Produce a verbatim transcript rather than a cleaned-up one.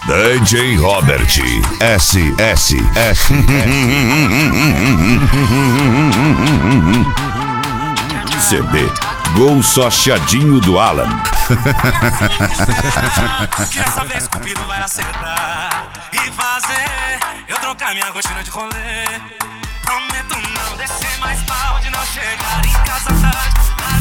D J Robert S S F C D Gol Sochadinho do Alan. Dessa vez Cupido vai acertar e fazer eu trocar minha rotina de rolê. Prometo não descer mais tarde, não chegar em casa tarde.